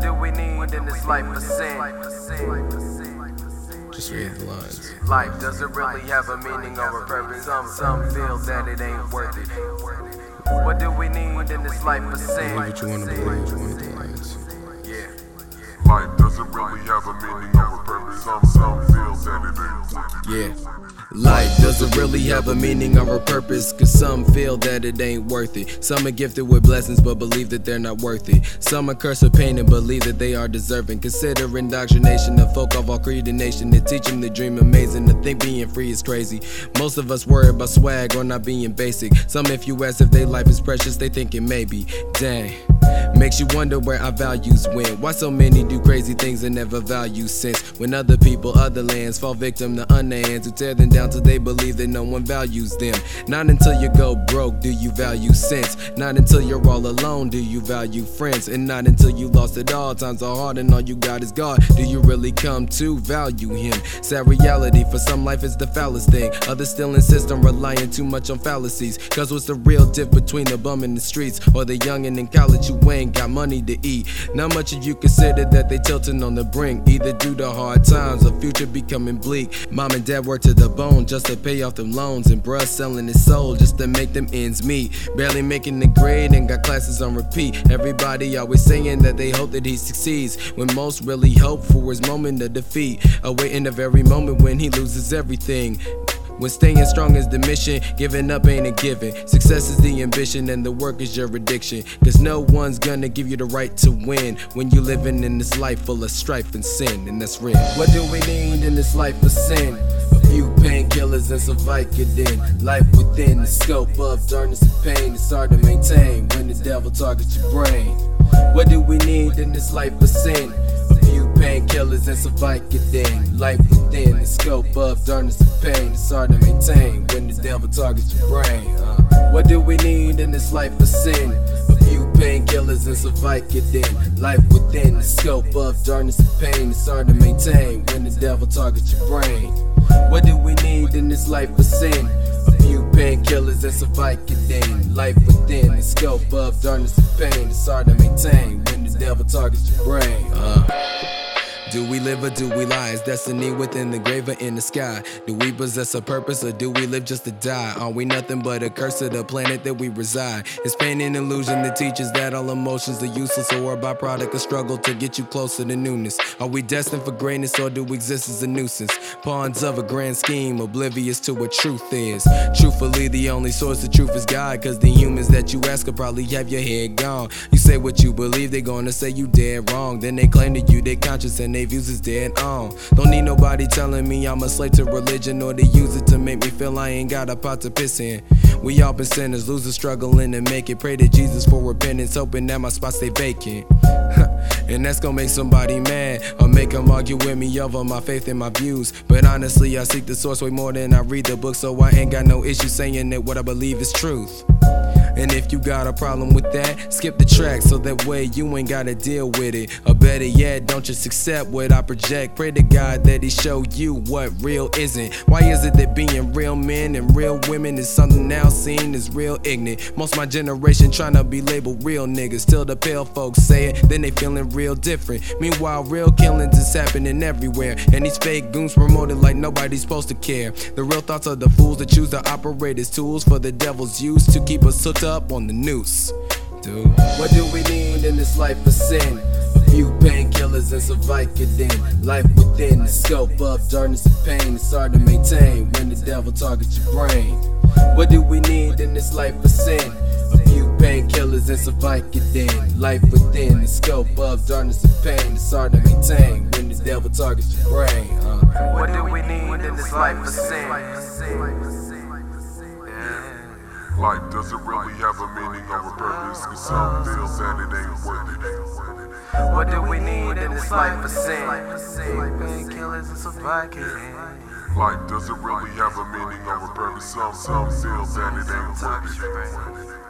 do we need in this life for sin? Just read the lines. Life doesn't really have a meaning or a purpose. Some feel that it ain't worth it. What do we need in this life for sin? Believe what you want to believe, one of the lines. Yeah. Life doesn't really have a meaning or a purpose. Some feel that it ain't worth it. Yeah. Life doesn't really have a meaning or a purpose, cause some feel that it ain't worth it. Some are gifted with blessings but believe that they're not worth it. Some are cursed with pain and believe that they are deserving. Consider indoctrination of folk of all creed and nation, to teach them to dream amazing, to think being free is crazy. Most of us worry about swag or not being basic. Some, if you ask if their life is precious, they think it may be. Dang. Makes you wonder where our values went. Why so many do crazy things and never value sense, when other people, other lands fall victim to underhands who tear them down till they believe that no one values them. Not until you go broke do you value sense. Not until you're all alone do you value friends. And not until you lost it all, times are hard and all you got is God, do you really come to value him. Sad reality, for some life is the foulest thing. Others still insist on relying too much on fallacies. Cause what's the real diff between the bum in the streets or the youngin' in college who ain't got money to eat? Not much of you consider that they tilting on the brink, either due to hard times or future becoming bleak. Mom and dad work to the bone just to pay off them loans, and bruh selling his soul just to make them ends meet. Barely making the grade and got classes on repeat. Everybody always saying that they hope that he succeeds, when most really hope for his moment of defeat, awaiting the very moment when he loses everything. When staying strong is the mission, giving up ain't a given. Success is the ambition and the work is your addiction. Cause no one's gonna give you the right to win when you living in this life full of strife and sin, and that's real. What do we need in this life for sin? A few painkillers and some Vicodin. Life within the scope of darkness and pain. It's hard to maintain when the devil targets your brain. What do we need in this life for sin? A few painkillers and some Vicodin. Life within the scope of darkness and pain. It's hard to maintain when the devil targets your brain. What do we need in this life for sin? A few painkillers and some Vicodin. Life within the scope of darkness and pain. It's hard to maintain when the devil targets your brain. What do we need in this life for sin? A few painkillers and some Vicodin. Life within the scope of darkness and pain. It's hard to maintain when the devil targets your brain. Do we live or do we lie? Is destiny within the grave or in the sky? Do we possess a purpose or do we live just to die? Are we nothing but a curse of the planet that we reside? Is pain an illusion that teaches that all emotions are useless, or a byproduct of struggle to get you closer to newness? Are we destined for greatness or do we exist as a nuisance? Pawns of a grand scheme, oblivious to what truth is. Truthfully, the only source of truth is God, cause the humans that you ask could probably have your head gone. You say what you believe, they gonna say you dead wrong. Then they claim to you their conscience and they views is dead on. Don't need nobody telling me I'm a slave to religion, or to use it to make me feel I ain't got a pot to piss in. We all been sinners, losers struggling to make it. Pray to Jesus for repentance, hoping that my spot stay vacant. And that's gonna make somebody mad, or make them argue with me over my faith and my views. But honestly, I seek the source way more than I read the book, so I ain't got no issue saying that what I believe is truth. And if you got a problem with that, skip the track so that way you ain't gotta deal with it. Or better yet, don't just accept what I project. Pray to God that he show you what real isn't. Why is it that being real men and real women is something now seen as real ignorant? Most my generation tryna be labeled real niggas. Till the pale folks say it, then they feeling real different. Meanwhile, real killings is happening everywhere, and these fake goons promoted like nobody's supposed to care. The real thoughts of the fools that choose to operate as tools for the devil's use to keep us hooked up on the noose. Dude, what do we need in this life for sin? A few painkillers and some Vicodin. Life within the scope of darkness and pain. It's hard to maintain when the devil targets your brain. What do we need in this life for sin? A few painkillers and some Vicodin. Life within the scope of darkness and pain. It's hard to maintain when the devil targets your brain. What do we need in this life for sin? Life doesn't really have a meaning or a purpose, cause some feel that it ain't worth it. What do we need in this life for sin? Painkillers and some Vicodin. Life doesn't really have a meaning or a purpose, some feel that it ain't worth it.